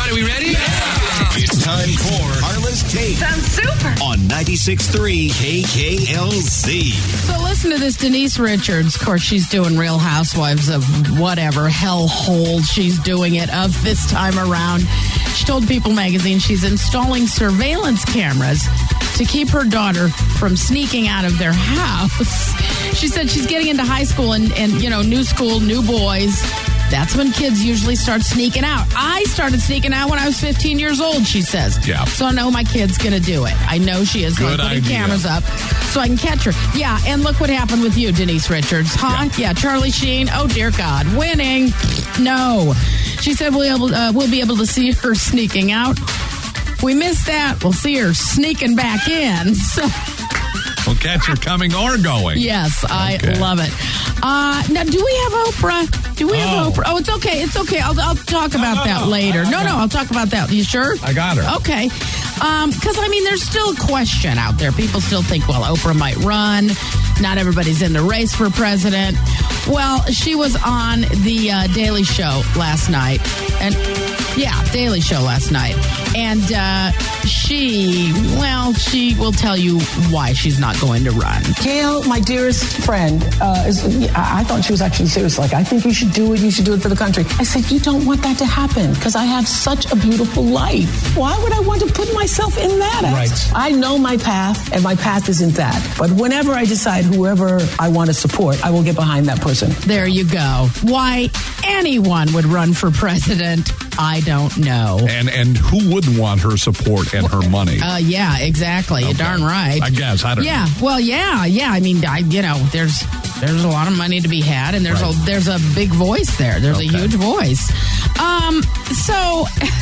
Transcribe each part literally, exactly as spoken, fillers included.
everybody, we ready? Yeah! It's time for Carla's Take. Sounds super. On ninety-six point three K K L Z. So listen to this. Denise Richards, of course, she's doing Real Housewives of whatever hellhole she's doing it of this time around. She told People magazine she's installing surveillance cameras to keep her daughter from sneaking out of their house. She said she's getting into high school and, and you know, new school, new boys. That's when kids usually start sneaking out. I started sneaking out when I was fifteen years old, she says. Yeah. So I know my kid's going to do it. I know she is. So I'm putting idea. cameras up so I can catch her. Yeah, and look what happened with you, Denise Richards. Huh? Yeah, yeah Charlie Sheen. Oh, dear God. Winning. No. She said we'll, able, uh, we'll be able to see her sneaking out. If we miss that, we'll see her sneaking back in. So... We'll catch her coming or going. Yes, I okay. love it. Uh, now, do we have Oprah? Do we have oh. Oprah? Oh, it's okay. It's okay. I'll, I'll talk about that oh, later. No, no, I'll talk about that. You sure? I got her. Okay. Because, um, I mean, there's still a question out there. People still think, well, Oprah might run. Not everybody's in the race for president. Well, she was on the uh, Daily Show last night. And, yeah, Daily Show last night. And uh, she, well, she will tell you why she's not going to run. Gail, my dearest friend, uh, is, I, I thought she was actually serious. Like, I think you should do it. You should do it for the country. I said, you don't want that to happen because I have such a beautiful life. Why would I want to put myself in that? Right. I know my path, and my path isn't that. But whenever I decide whoever I want to support, I will get behind that person. There you go. Why anyone would run for president, I don't know. And and who wouldn't want her support and her money? Uh, yeah, exactly. Okay. You're darn right. I guess. I don't yeah. know. Yeah, well, yeah, yeah. I mean, I, you know, there's there's a lot of money to be had, and there's right. a there's a big voice there. There's okay. a huge voice. Um, so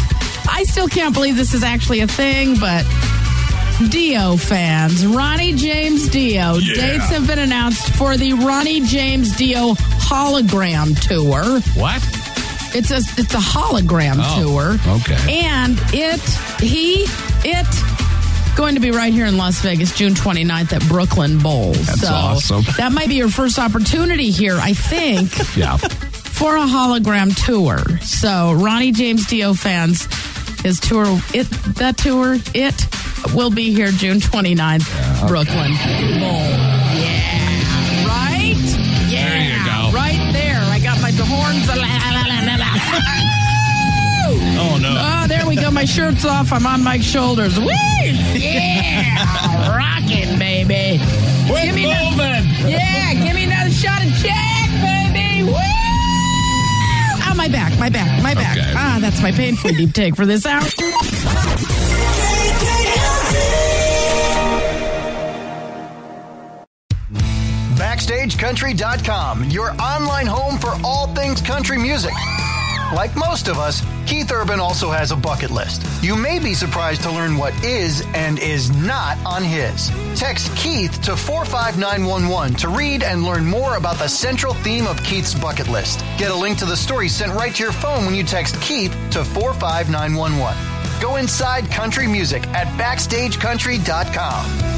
I still can't believe this is actually a thing, but Dio fans, Ronnie James Dio. Yeah. Dates have been announced for the Ronnie James Dio hologram tour. What? It's a it's a hologram oh, tour. Okay. And it he it going to be right here in Las Vegas, June twenty-ninth at Brooklyn Bowl. That's so awesome. That might be your first opportunity here, I think. Yeah. For a hologram tour. So Ronnie James Dio fans, his tour it that tour, it will be here June twenty-ninth, yeah, okay. Brooklyn Bowl. Yeah. Right? Yeah. There you go. Right there. I got my horns. Oh, no. Oh, there we go. My shirt's off. I'm on Mike's shoulders. Woo! Yeah! Rocking, baby. We're give me moving. No- yeah, give me another shot of Jack, baby. Woo! Oh, my back, my back, my back. Okay. Ah, that's my painfully deep take for this hour. Backstage Country dot com, your online home for all things country music. Like most of us, Keith Urban also has a bucket list. You may be surprised to learn what is and is not on his. Text Keith to four five nine one one to read and learn more about the central theme of Keith's bucket list. Get a link to the story sent right to your phone when you text Keith to four five nine one one. Go inside country music at Backstage Country dot com.